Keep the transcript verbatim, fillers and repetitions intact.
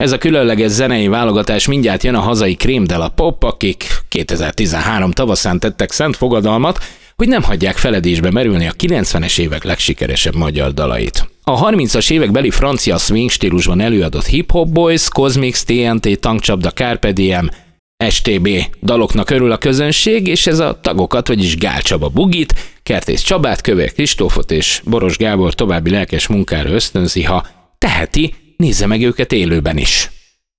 Ez a különleges zenei válogatás mindjárt jön a hazai Crème de la Pop, akik kétezer-tizenhárom tavaszán tettek szent fogadalmat, hogy nem hagyják feledésbe merülni a kilencvenes évek legsikeresebb magyar dalait. A harmincas évek beli francia swing stílusban előadott Hip Hop Boys, Cosmix, té en té, Tankcsapda, Carpe Diem, es té bé daloknak örül a közönség, és ez a tagokat, vagyis Gál Csaba Bugit, Kertész Csabát, Kövér Kristófot és Boros Gábor további lelkes munkára ösztönzi, ha teheti, nézze meg őket élőben is.